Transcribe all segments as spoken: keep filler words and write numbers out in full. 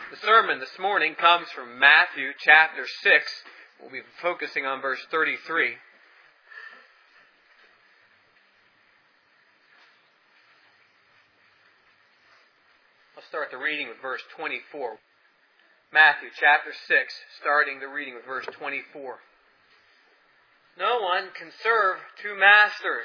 The sermon this morning comes from Matthew chapter six. We'll be focusing on verse thirty-three. I'll start the reading with verse twenty-four. Matthew chapter six, starting the reading with verse twenty-four. No one can serve two masters,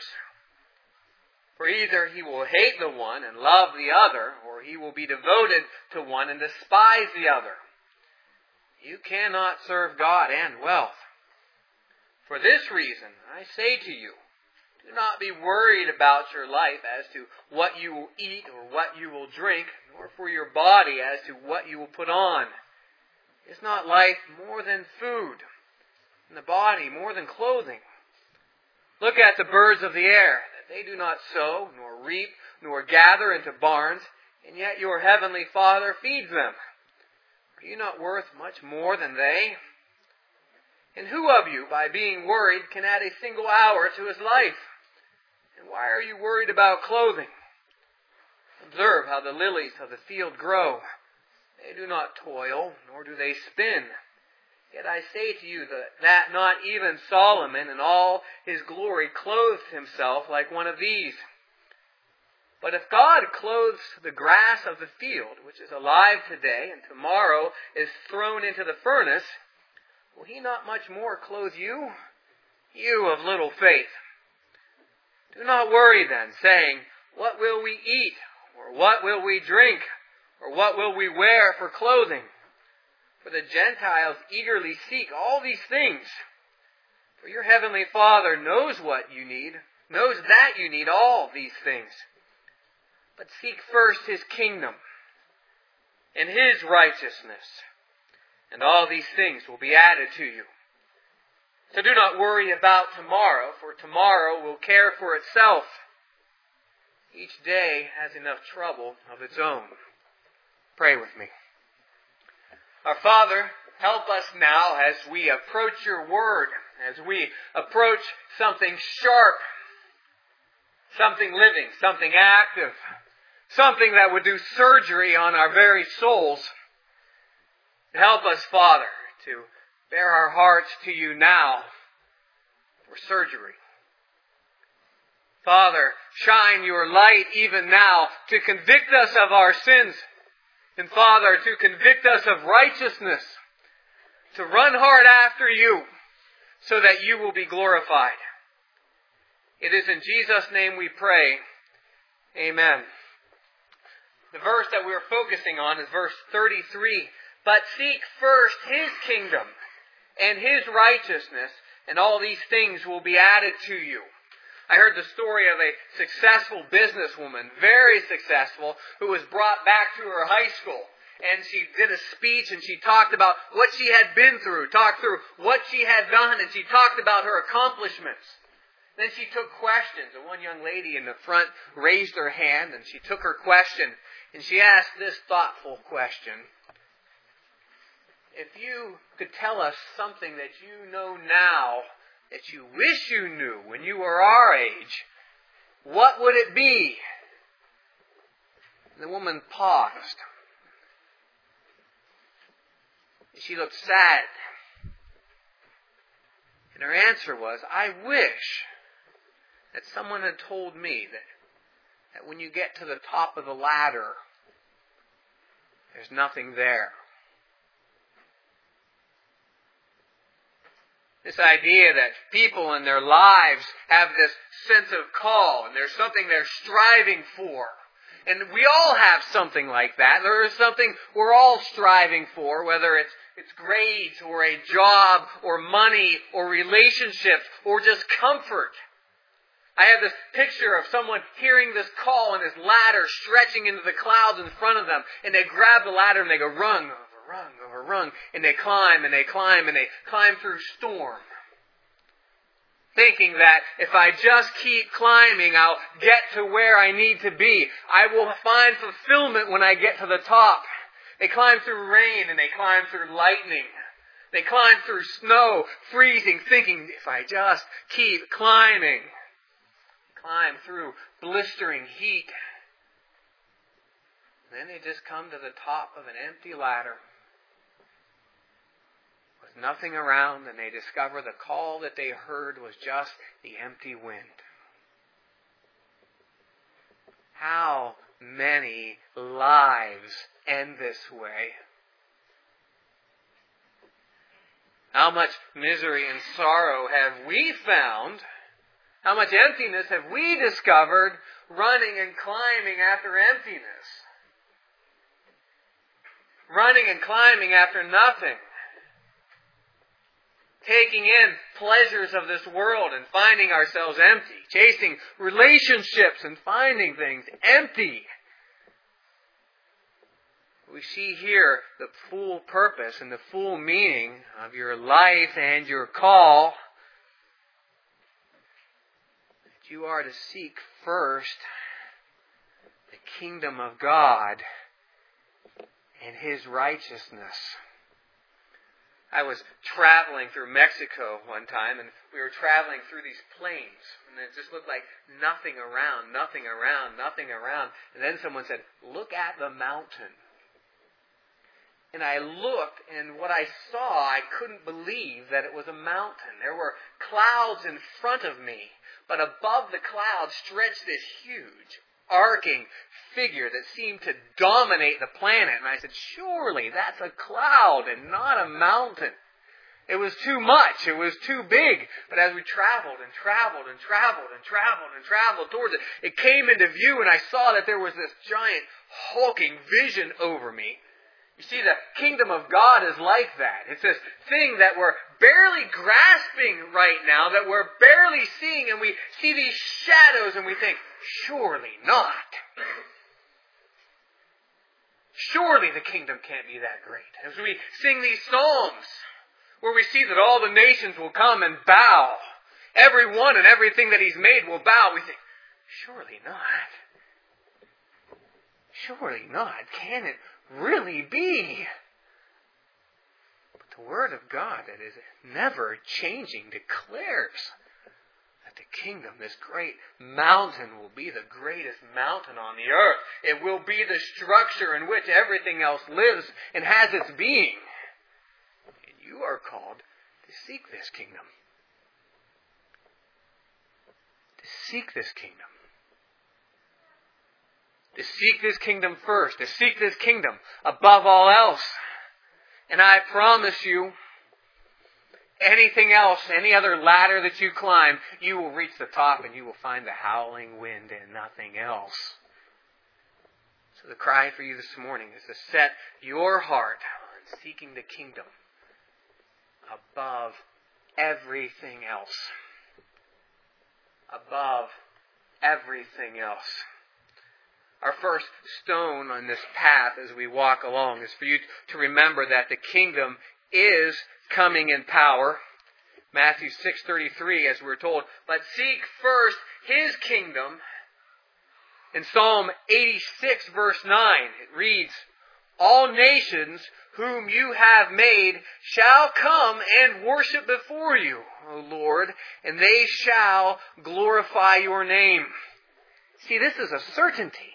for either he will hate the one and love the other, or he will be devoted to one and despise the other. You cannot serve God and wealth. For this reason, I say to you, do not be worried about your life as to what you will eat or what you will drink, nor for your body as to what you will put on. Is not life more than food, and the body more than clothing? Look at the birds of the air. They do not sow, nor reap, nor gather into barns, and yet your heavenly Father feeds them. Are you not worth much more than they? And who of you, by being worried, can add a single hour to his life? And why are you worried about clothing? Observe how the lilies of the field grow. They do not toil, nor do they spin. Yet I say to you that, that not even Solomon in all his glory clothed himself like one of these. But if God clothes the grass of the field, which is alive today and tomorrow is thrown into the furnace, will he not much more clothe you, you of little faith? Do not worry then, saying, what will we eat, or what will we drink, or what will we wear for clothing? For the Gentiles eagerly seek all these things. For your heavenly Father knows what you need, knows that you need all these things. But seek first His kingdom and His righteousness, and all these things will be added to you. So do not worry about tomorrow, for tomorrow will care for itself. Each day has enough trouble of its own. Pray with me. Our Father, help us now as we approach your word, as we approach something sharp, something living, something active, something that would do surgery on our very souls. Help us, Father, to bear our hearts to you now for surgery. Father, shine your light even now to convict us of our sins. And Father, to convict us of righteousness, to run hard after you, so that you will be glorified. It is in Jesus' name we pray. Amen. The verse that we're focusing on is verse thirty-three. But seek first His kingdom and His righteousness, and all these things will be added to you. I heard the story of a successful businesswoman, very successful, who was brought back to her high school. And she did a speech and she talked about what she had been through, talked through what she had done, and she talked about her accomplishments. Then she took questions, and one young lady in the front raised her hand and she took her question, and she asked this thoughtful question. If you could tell us something that you know now, that you wish you knew when you were our age, what would it be? The woman paused. She looked sad. And her answer was, I wish that someone had told me that, that when you get to the top of the ladder, there's nothing there. This idea that people in their lives have this sense of call, and there's something they're striving for. And we all have something like that. There is something we're all striving for, whether it's it's grades or a job or money or relationships or just comfort. I have this picture of someone hearing this call and this ladder stretching into the clouds in front of them, and they grab the ladder and they go rung, rung over rung, and they climb and they climb and they climb through storm. Thinking that if I just keep climbing, I'll get to where I need to be. I will find fulfillment when I get to the top. They climb through rain and they climb through lightning. They climb through snow, freezing, thinking if I just keep climbing. Climb through blistering heat. then they just come to the top of an empty ladder with nothing around, and they discover the call that they heard was just the empty wind. How many lives end this way? How much misery and sorrow have we found? How much emptiness have we discovered running and climbing after emptiness? Running and climbing after nothing. Taking in pleasures of this world and finding ourselves empty. Chasing relationships and finding things empty. We see here the full purpose and the full meaning of your life and your call. That you are to seek first the kingdom of God and His righteousness. I was traveling through Mexico one time, and we were traveling through these plains, and it just looked like nothing around, nothing around, nothing around. And then someone said, "Look at the mountain." And I looked, and what I saw, I couldn't believe that it was a mountain. There were clouds in front of me, but above the clouds stretched this huge, arcing figure that seemed to dominate the planet. And I said, surely that's a cloud and not a mountain. It was too much. It was too big. But as we traveled and traveled and traveled and traveled and traveled towards it, it came into view, and I saw that there was this giant, hulking vision over me. You see, the kingdom of God is like that. It's this thing that we're barely grasping right now, that we're barely seeing, and we see these shadows and we think, surely not. Surely the kingdom can't be that great. As we sing these psalms, where we see that all the nations will come and bow, everyone and everything that He's made will bow, we think, surely not. Surely not. Can it really be? But the Word of God that is never changing declares that the kingdom, this great mountain, will be the greatest mountain on the earth. It will be the structure in which everything else lives and has its being. And you are called to seek this kingdom. To seek this kingdom. To seek this kingdom first. To seek this kingdom above all else. And I promise you, anything else, any other ladder that you climb, you will reach the top and you will find the howling wind and nothing else. So the cry for you this morning is to set your heart on seeking the kingdom above everything else. Above everything else. Our first stone on this path as we walk along is for you to remember that the kingdom is coming in power. Matthew six thirty-three, as we're told, but seek first His kingdom. In Psalm eighty-six, verse nine, it reads, all nations whom you have made shall come and worship before you, O Lord, and they shall glorify your name. See, this is a certainty.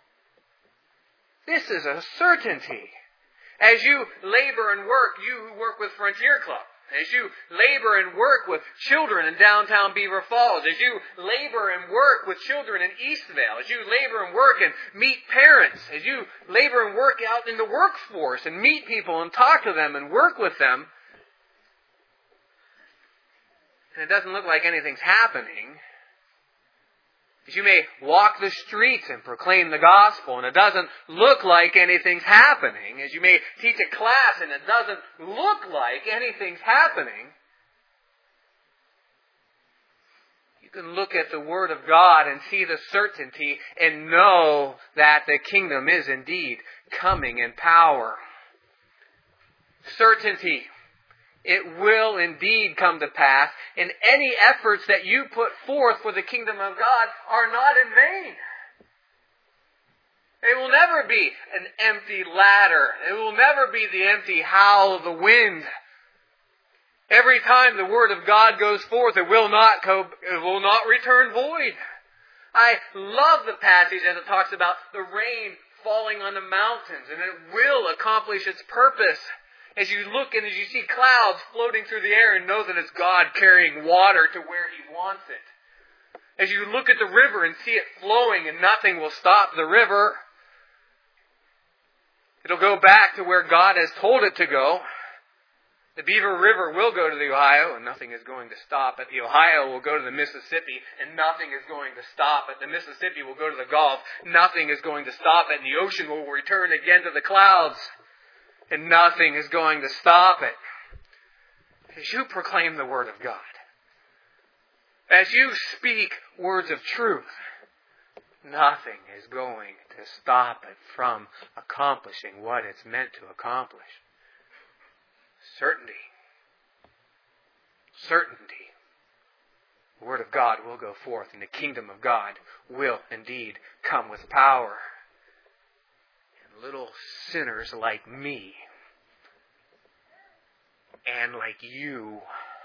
This is a certainty. As you labor and work, you who work with Frontier Club, as you labor and work with children in downtown Beaver Falls, as you labor and work with children in Eastvale, as you labor and work and meet parents, as you labor and work out in the workforce and meet people and talk to them and work with them, and it doesn't look like anything's happening, as you may walk the streets and proclaim the gospel and it doesn't look like anything's happening, as you may teach a class and it doesn't look like anything's happening, you can look at the Word of God and see the certainty and know that the kingdom is indeed coming in power. Certainty. It will indeed come to pass, and any efforts that you put forth for the kingdom of God are not in vain. It will never be an empty ladder. It will never be the empty howl of the wind. Every time the Word of God goes forth, it will not go, it will not return void. I love the passage as it talks about the rain falling on the mountains, and it will accomplish its purpose. As you look and as you see clouds floating through the air and know that it's God carrying water to where He wants it. As you look at the river and see it flowing and nothing will stop the river, it'll go back to where God has told it to go. The Beaver River will go to the Ohio and nothing is going to stop it. The Ohio will go to the Mississippi and nothing is going to stop it. The Mississippi will go to the Gulf. Nothing is going to stop it. And the ocean will return again to the clouds. And nothing is going to stop it. As you proclaim the Word of God, as you speak words of truth, nothing is going to stop it from accomplishing what it's meant to accomplish. Certainty. Certainty. The Word of God will go forth and the kingdom of God will indeed come with power. And little sinners like me and like you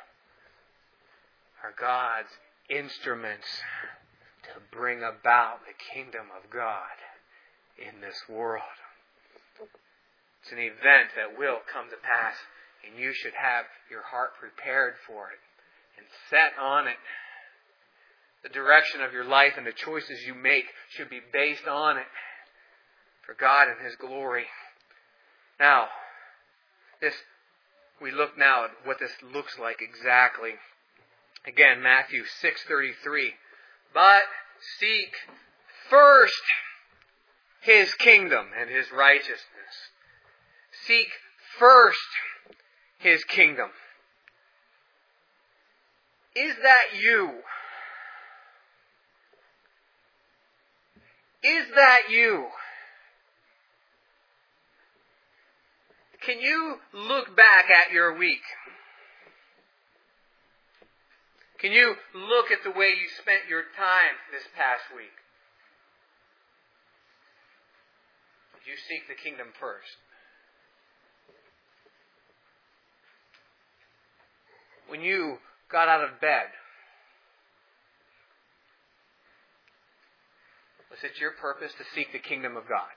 are God's instruments to bring about the kingdom of God in this world. It's an event that will come to pass, and you should have your heart prepared for it and set on it. The direction of your life and the choices you make should be based on it for God and His glory. Now, this we look now at what this looks like exactly. Again, Matthew six thirty-three. But seek first His kingdom and His righteousness. Seek first His kingdom. Is that you? Is that you? Can you look back at your week? Can you look at the way you spent your time this past week? Did you seek the kingdom first? When you got out of bed, was it your purpose to seek the kingdom of God?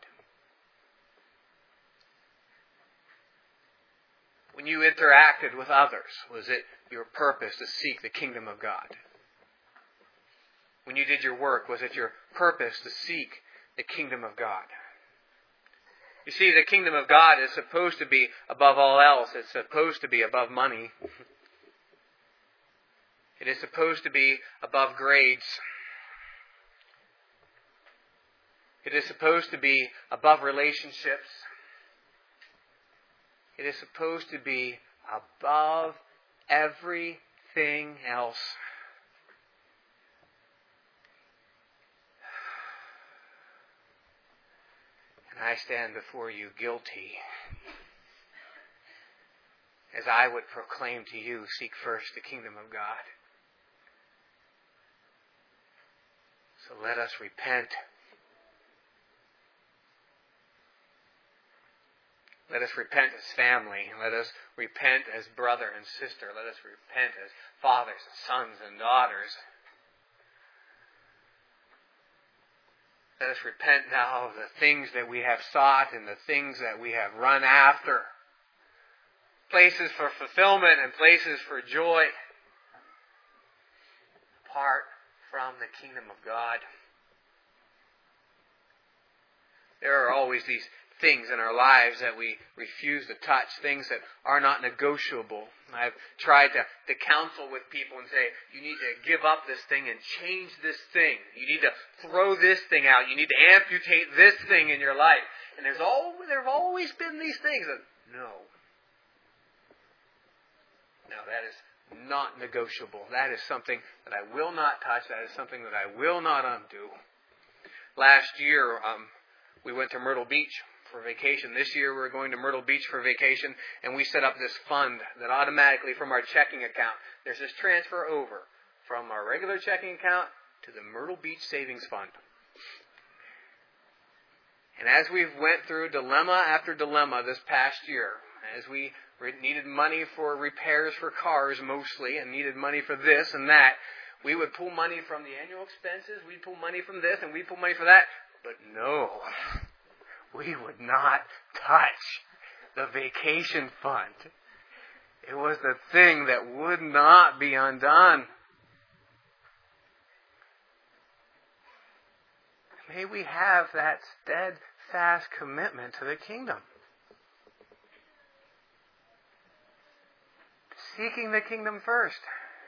When you interacted with others, was it your purpose to seek the kingdom of God? When you did your work, was it your purpose to seek the kingdom of God? You see, the kingdom of God is supposed to be above all else. It's supposed to be above money. It is supposed to be above grades. It is supposed to be above relationships. It is supposed to be above everything else. And I stand before you guilty, as I would proclaim to you, seek first the kingdom of God. So let us repent. Let us repent as family. Let us repent as brother and sister. Let us repent as fathers and sons and daughters. Let us repent now of the things that we have sought and the things that we have run after. Places for fulfillment and places for joy. Apart from the kingdom of God. There are always these things in our lives that we refuse to touch, things that are not negotiable. I've tried to, to counsel with people and say, you need to give up this thing and change this thing. You need to throw this thing out. You need to amputate this thing in your life. And there's all, there have always been these things that, no. No, that is not negotiable. That is something that I will not touch. That is something that I will not undo. Last year, um, we went to Myrtle Beach for vacation. This year we're going to Myrtle Beach for vacation, and we set up this fund that automatically from our checking account, there's this transfer over from our regular checking account to the Myrtle Beach Savings Fund. And as we've went through dilemma after dilemma this past year, as we needed money for repairs for cars mostly, and needed money for this and that, we would pull money from the annual expenses, we'd pull money from this, and we'd pull money for that. But no, we would not touch the vacation fund. It was the thing that would not be undone. May we have that steadfast commitment to the kingdom. Seeking the kingdom first.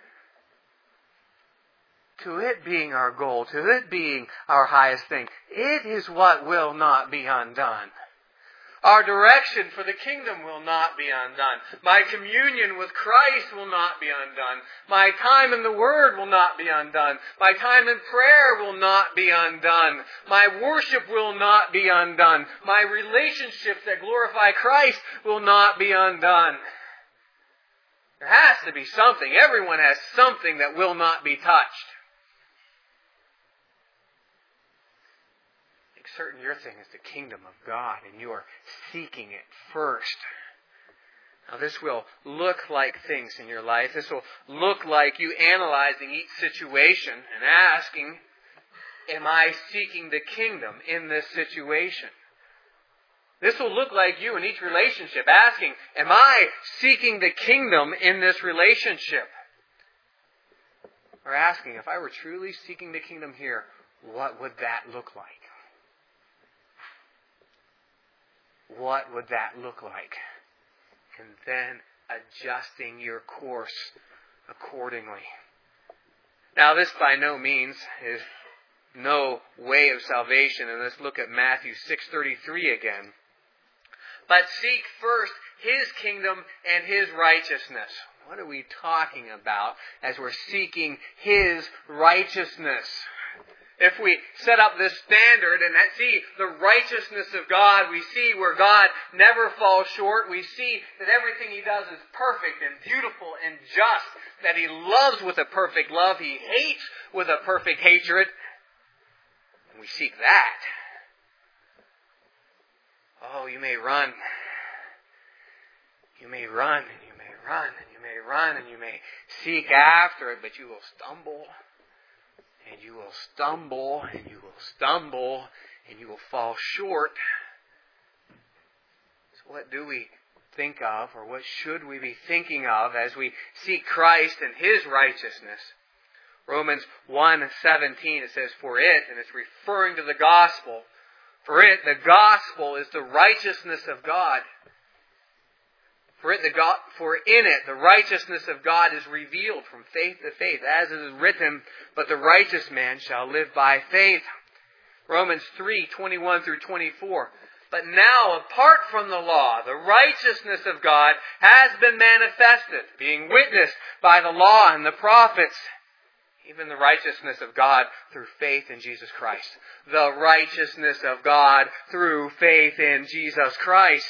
To it being our goal, to it being our highest thing. It is what will not be undone. Our direction for the kingdom will not be undone. My communion with Christ will not be undone. My time in the Word will not be undone. My time in prayer will not be undone. My worship will not be undone. My relationships that glorify Christ will not be undone. There has to be something. Everyone has something that will not be touched. Certain your thing is the kingdom of God, and you are seeking it first. Now this will look like things in your life. This will look like you analyzing each situation and asking, am I seeking the kingdom in this situation? This will look like you in each relationship asking, am I seeking the kingdom in this relationship? Or asking, if I were truly seeking the kingdom here, what would that look like? What would that look like? And then adjusting your course accordingly. Now this by no means is no way of salvation. And let's look at Matthew six thirty-three again. But seek first His kingdom and His righteousness. What are we talking about as we're seeking His righteousness? If we set up this standard and see the righteousness of God, we see where God never falls short. We see that everything He does is perfect and beautiful and just. That He loves with a perfect love. He hates with a perfect hatred. And we seek that. Oh, you may run. You may run and you may run and you may run and you may seek after it, but you will stumble. And you will stumble, and you will stumble, and you will fall short. So what do we think of, or what should we be thinking of as we seek Christ and His righteousness? Romans one seventeen, it says, for it, and it's referring to the gospel, for it, the gospel is the righteousness of God. For it, the God, for in it, the righteousness of God is revealed from faith to faith, as it is written, but the righteous man shall live by faith. Romans three twenty-one through twenty-four. But now, apart from the law, the righteousness of God has been manifested, being witnessed by the law and the prophets, even the righteousness of God through faith in Jesus Christ. The righteousness of God through faith in Jesus Christ.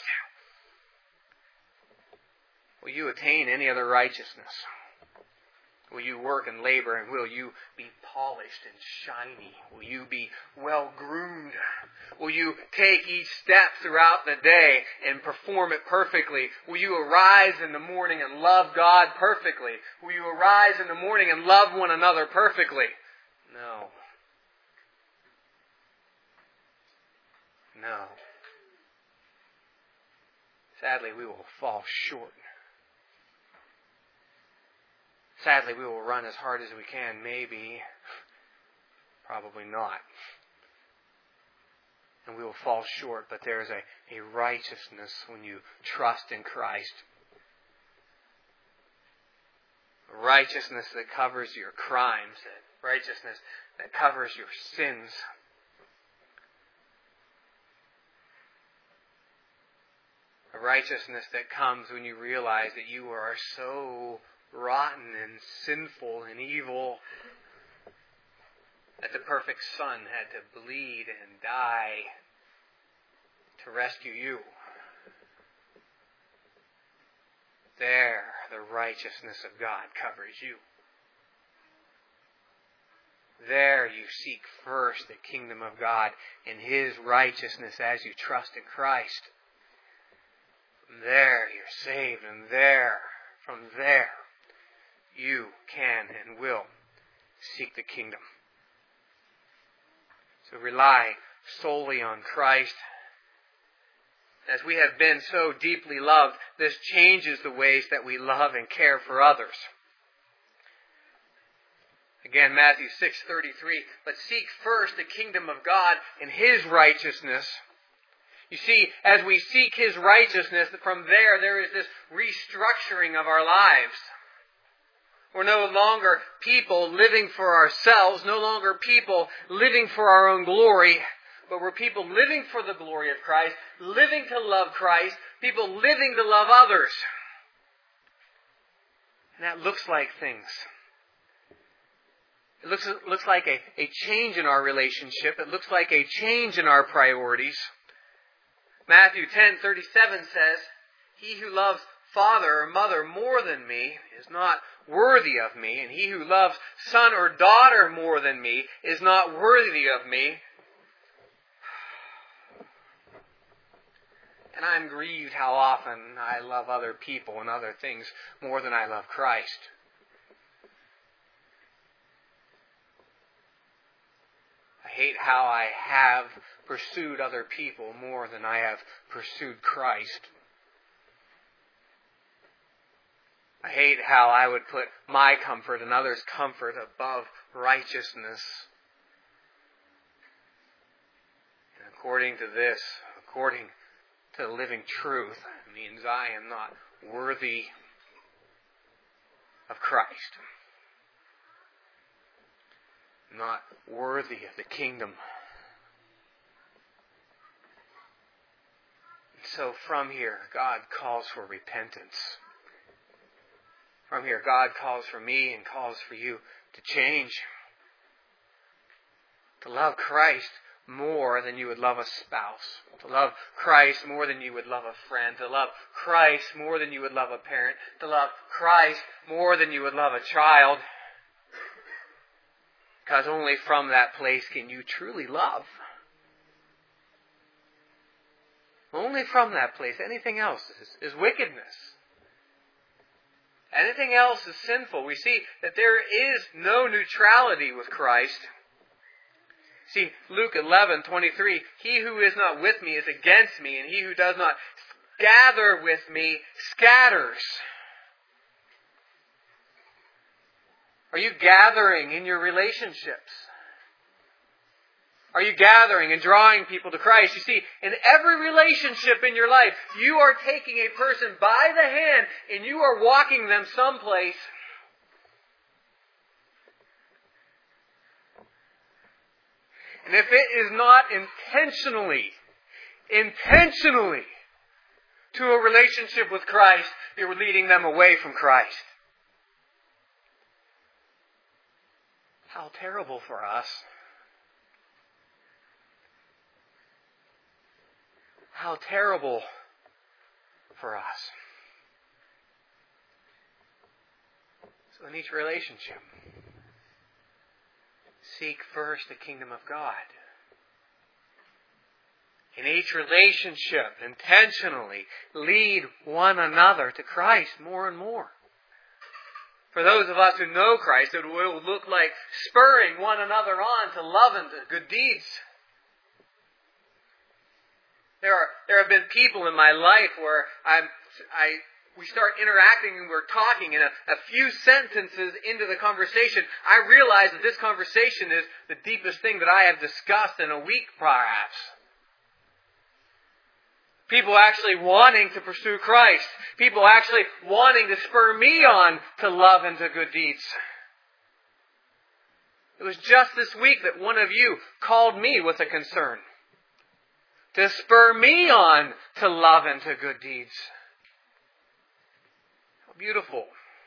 Will you attain any other righteousness? Will you work and labor, and will you be polished and shiny? Will you be well groomed? Will you take each step throughout the day and perform it perfectly? Will you arise in the morning and love God perfectly? Will you arise in the morning and love one another perfectly? No. No. Sadly, we will fall short. Sadly, we will run as hard as we can. Maybe, probably not. And we will fall short, but there is a, a righteousness when you trust in Christ. A righteousness that covers your crimes. A righteousness that covers your sins. A righteousness that comes when you realize that you are so rotten and sinful and evil that the perfect Son had to bleed and die to rescue you. There, the righteousness of God covers you. There you seek first the kingdom of God and His righteousness as you trust in Christ. From there you're saved, and there, from there, you can and will seek the kingdom. So rely solely on Christ As we have been so deeply loved, this changes the ways that we love and care for others. Again, Matthew six thirty-three, but seek first the kingdom of God and His righteousness. You see, as we seek His righteousness, from there, there is this restructuring of our lives. We're no longer people living for ourselves, no longer people living for our own glory, but we're people living for the glory of Christ, living to love Christ, people living to love others. And that looks like things. It looks, looks like a, a change in our relationship. It looks like a change in our priorities. Matthew ten thirty-seven says, he who loves father or mother more than me is not worthy of me, and he who loves son or daughter more than me is not worthy of me. And I'm grieved how often I love other people and other things more than I love Christ. I hate how I have pursued other people more than I have pursued Christ. I hate how I would put my comfort and others' comfort above righteousness. And according to this, according to the living truth, it means I am not worthy of Christ. Not worthy of the kingdom. So from here, God calls for repentance. From here, God calls for me and calls for you to change. To love Christ more than you would love a spouse. To love Christ more than you would love a friend. To love Christ more than you would love a parent. To love Christ more than you would love a child. Because only from that place can you truly love. Only from that place. Anything else is, is wickedness. Anything else is sinful. We see that there is no neutrality with Christ. See, Luke eleven twenty-three, he who is not with me is against me, and he who does not gather with me scatters. Are you gathering in your relationships? Are you gathering and drawing people to Christ? You see, in every relationship in your life, you are taking a person by the hand and you are walking them someplace. And if it is not intentionally, intentionally to a relationship with Christ, you're leading them away from Christ. How terrible for us. How terrible for us. So in each relationship, seek first the kingdom of God. In each relationship, intentionally lead one another to Christ more and more. For those of us who know Christ, it will look like spurring one another on to love and to good deeds. There are there have been people in my life where I'm I we start interacting and we're talking, and a, a few sentences into the conversation, I realize that this conversation is the deepest thing that I have discussed in a week, perhaps. People actually wanting to pursue Christ. People actually wanting to spur me on to love and to good deeds. It was just this week that one of you called me with a concern. To spur me on to love and to good deeds. How beautiful.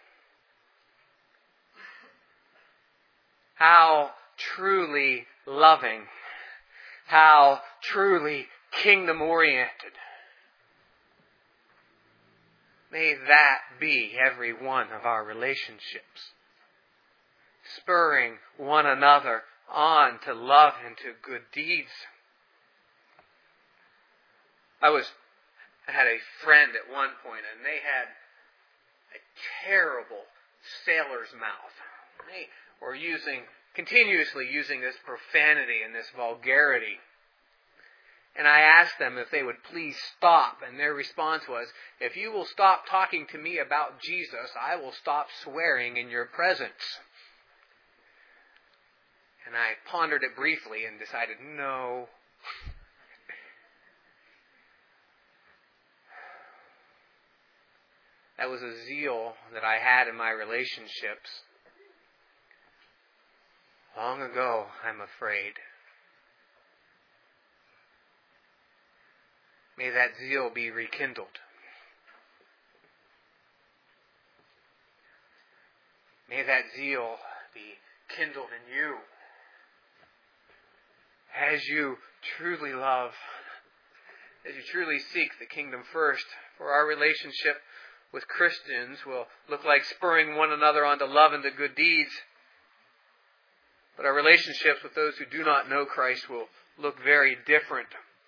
How truly loving. How truly kingdom-oriented. May that be every one of our relationships. Spurring one another on to love and to good deeds. I was, I had a friend at one point, and they had a terrible sailor's mouth. They were using, continuously using this profanity and this vulgarity. And I asked them if they would please stop. And their response was, if you will stop talking to me about Jesus, I will stop swearing in your presence. And I pondered it briefly and decided, no. That was a zeal that I had in my relationships. Long ago, I'm afraid. May that zeal be rekindled. May that zeal be kindled in you as you truly love, as you truly seek the kingdom first. For our relationship with Christians will look like spurring one another on to love and to good deeds. But our relationships with those who do not know Christ will look very different.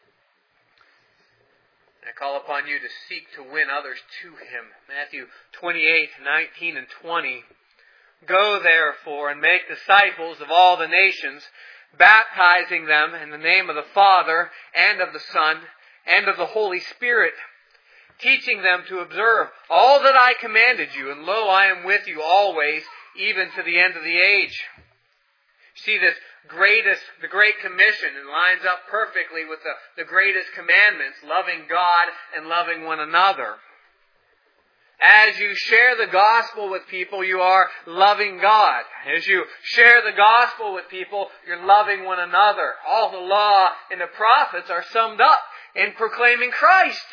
And I call upon you to seek to win others to Him. Matthew twenty-eight, nineteen, and twenty. Go therefore and make disciples of all the nations, baptizing them in the name of the Father and of the Son and of the Holy Spirit, teaching them to observe all that I commanded you, and lo, I am with you always, even to the end of the age. See, this greatest, the Great Commission, and lines up perfectly with the, the greatest commandments, loving God and loving one another. As you share the gospel with people, you are loving God. As you share the gospel with people, you're loving one another. All the law and the prophets are summed up in proclaiming Christ.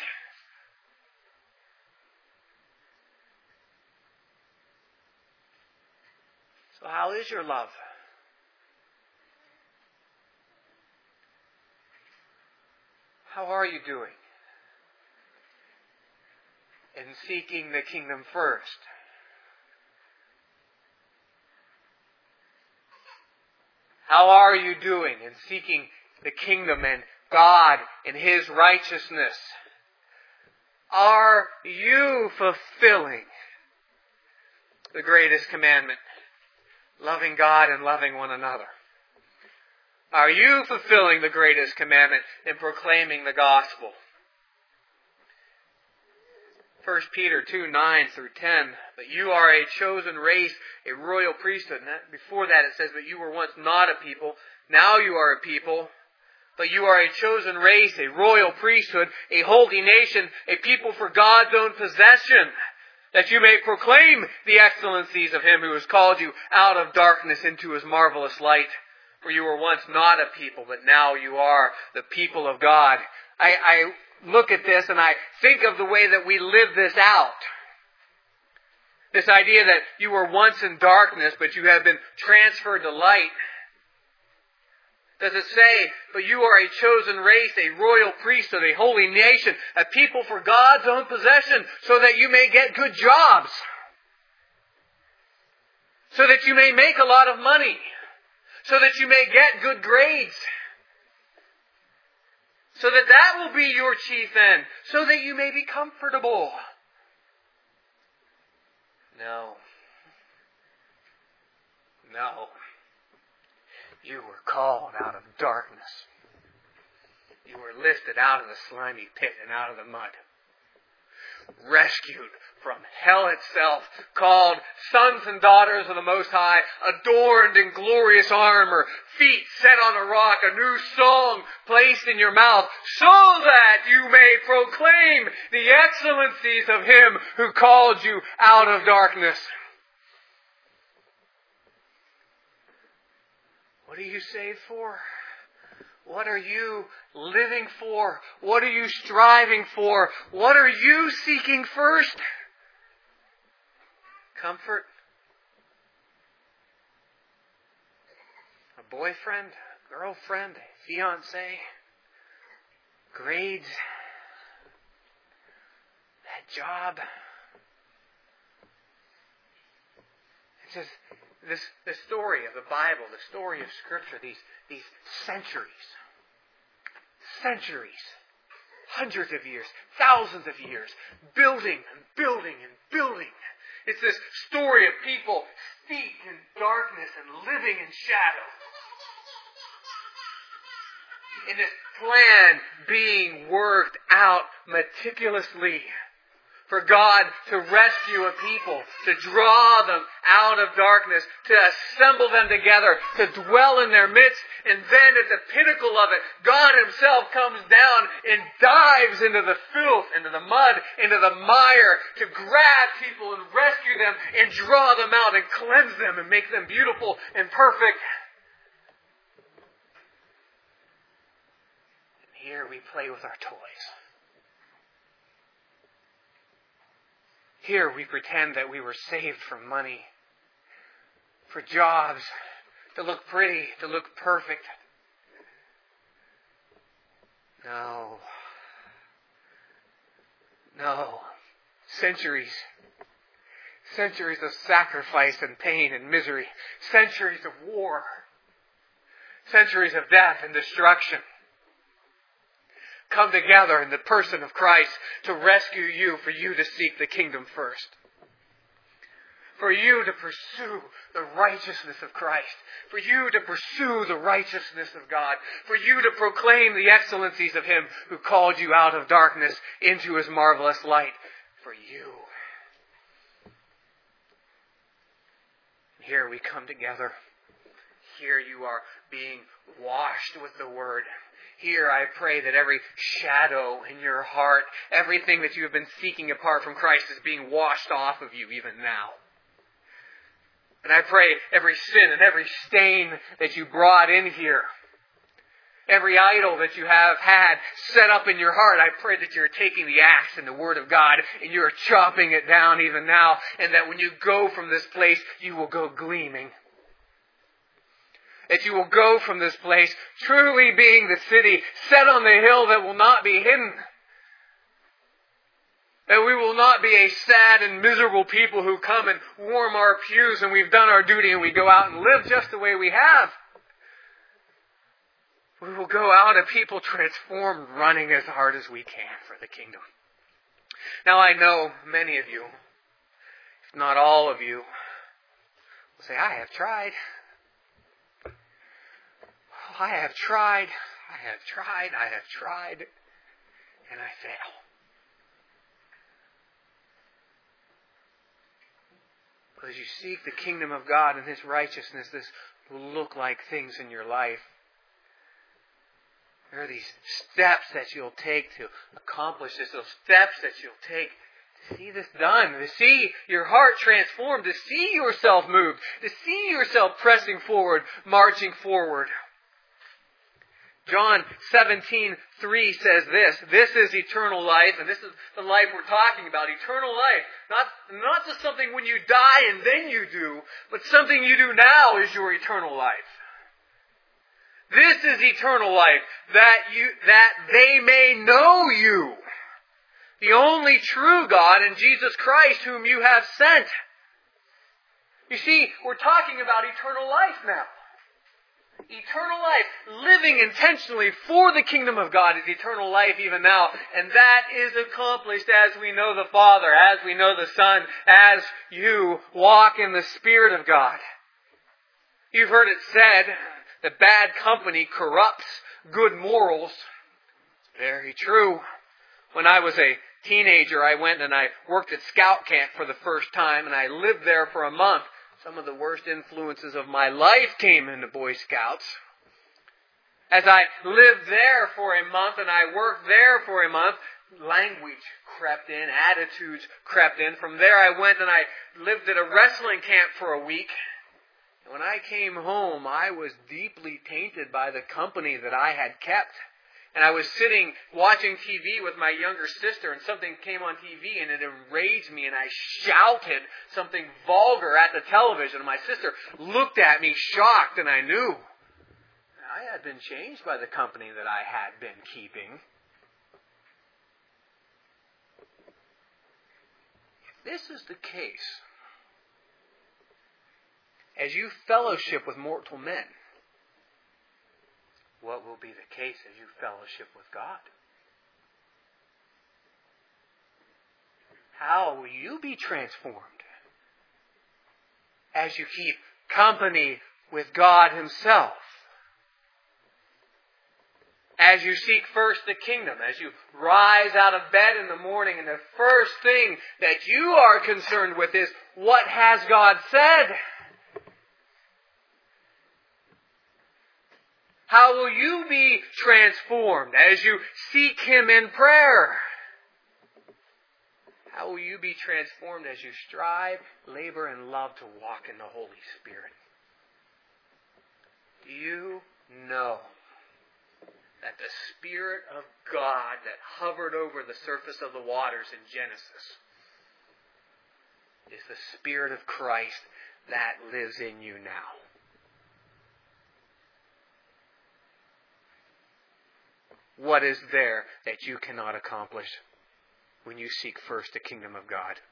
So how is your love? How are you doing in seeking the kingdom first? How are you doing in seeking the kingdom and God and His righteousness? Are you fulfilling the greatest commandment, loving God and loving one another? Are you fulfilling the greatest commandment in proclaiming the gospel? First Peter two, nine through ten. But you are a chosen race, a royal priesthood. And that, before that it says, but you were once not a people. Now you are a people. But you are a chosen race, a royal priesthood, a holy nation, a people for God's own possession, that you may proclaim the excellencies of Him who has called you out of darkness into His marvelous light. For you were once not a people, but now you are the people of God. I, I look at this and I think of the way that we live this out. This idea that you were once in darkness, but you have been transferred to light. Does it say, but you are a chosen race, a royal priesthood, a holy nation, a people for God's own possession, so that you may get good jobs, so that you may make a lot of money, so that you may get good grades, so that that will be your chief end, so that you may be comfortable? No. No. You were called out of darkness. You were lifted out of the slimy pit and out of the mud. Rescued from hell itself, called sons and daughters of the Most High, adorned in glorious armor, feet set on a rock, a new song placed in your mouth, so that you may proclaim the excellencies of Him who called you out of darkness. What are you saved for? What are you living for? What are you striving for? What are you seeking first? Comfort? A boyfriend? A girlfriend? A fiance? Grades? That job? It's just this the story of the Bible, the story of Scripture, these, these centuries. Centuries. Hundreds of years. Thousands of years. Building and building and building. It's this story of people steeped in darkness and living in shadow. in this plan being worked out meticulously. For God to rescue a people, to draw them out of darkness, to assemble them together, to dwell in their midst, and then at the pinnacle of it, God Himself comes down and dives into the filth, into the mud, into the mire, to grab people and rescue them and draw them out and cleanse them and make them beautiful and perfect. And here we play with our toys. Here we pretend that we were saved from money, for jobs, to look pretty, to look perfect. No. No. Centuries. Centuries of sacrifice and pain and misery. Centuries of war. Centuries of death and destruction. Come together in the person of Christ to rescue you, for you to seek the kingdom first. For you to pursue the righteousness of Christ. For you to pursue the righteousness of God. For you to proclaim the excellencies of Him who called you out of darkness into His marvelous light. For you. Here we come together. Here you are being washed with the Word. Here I pray that every shadow in your heart, everything that you have been seeking apart from Christ is being washed off of you even now. And I pray every sin and every stain that you brought in here, every idol that you have had set up in your heart, I pray that you're taking the axe and the Word of God and you're chopping it down even now, and that when you go from this place, you will go gleaming. That you will go from this place truly being the city set on the hill that will not be hidden. That we will not be a sad and miserable people who come and warm our pews and we've done our duty and we go out and live just the way we have. We will go out a people transformed, running as hard as we can for the kingdom. Now I know many of you, if not all of you, will say, I have tried. I have tried, I have tried, I have tried, and I fail. But as you seek the kingdom of God and His righteousness, this will look like things in your life. There are these steps that you'll take to accomplish this, those steps that you'll take to see this done, to see your heart transformed, to see yourself moved, to see yourself pressing forward, marching forward. John seventeen three says this, this is eternal life, and this is the life we're talking about, eternal life. Not, not just something when you die and then you do, but something you do now is your eternal life. This is eternal life, that you, that they may know you, the only true God, and Jesus Christ whom you have sent. You see, we're talking about eternal life now. Eternal life, living intentionally for the kingdom of God, is eternal life even now. And that is accomplished as we know the Father, as we know the Son, as you walk in the Spirit of God. You've heard it said that bad company corrupts good morals. It's very true. When I was a teenager, I went and I worked at scout camp for the first time, and I lived there for a month. Some of the worst influences of my life came into Boy Scouts. As I lived there for a month and I worked there for a month, language crept in, attitudes crept in. From there I went and I lived at a wrestling camp for a week. And when I came home, I was deeply tainted by the company that I had kept. And I was sitting watching T V with my younger sister, and something came on T V and it enraged me, and I shouted something vulgar at the television. And my sister looked at me shocked, and I knew I had been changed by the company that I had been keeping. If this is the case, as you fellowship with mortal men, what will be the case as you fellowship with God? How will you be transformed as you keep company with God Himself? as you seek first the kingdom, as you rise out of bed in the morning, and the first thing that you are concerned with is, what has God said? How will you be transformed as you seek Him in prayer? How will you be transformed as you strive, labor, and love to walk in the Holy Spirit? Do you know that the Spirit of God that hovered over the surface of the waters in Genesis is the Spirit of Christ that lives in you now? What is there that you cannot accomplish when you seek first the kingdom of God?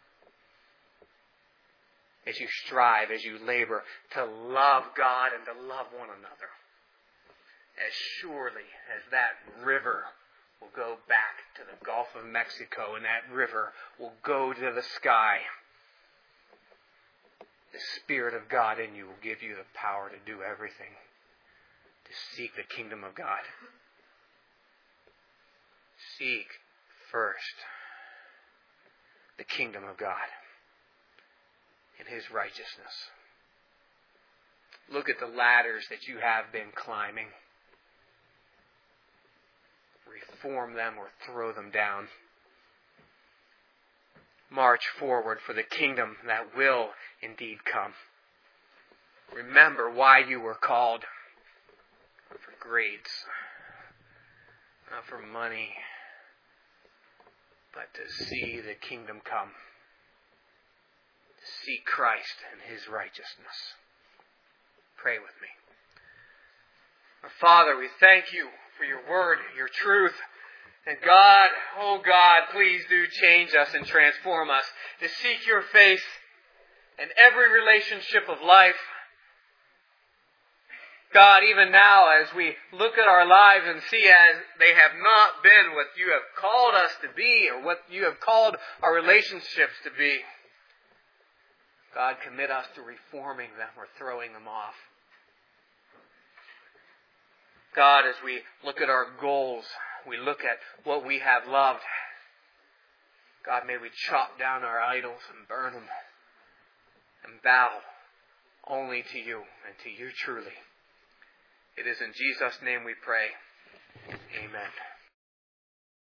As you strive, as you labor to love God and to love one another. As surely as that river will go back to the Gulf of Mexico and that river will go to the sky, the Spirit of God in you will give you the power to do everything to seek the kingdom of God. Seek first the kingdom of God and His righteousness. Look at the ladders that you have been climbing. Reform them or throw them down. March forward for the kingdom that will indeed come. Remember why you were called. Not for grades, not for money, but to see the kingdom come. To see Christ and His righteousness. Pray with me. Our Father, we thank You for Your word, Your truth. And God, oh God, please do change us and transform us to seek Your face in every relationship of life. God, even now as we look at our lives and see as they have not been what You have called us to be or what You have called our relationships to be, God, commit us to reforming them or throwing them off. God, as we look at our goals, we look at what we have loved, God, may we chop down our idols and burn them and bow only to You and to You truly. It is in Jesus' name we pray. Amen.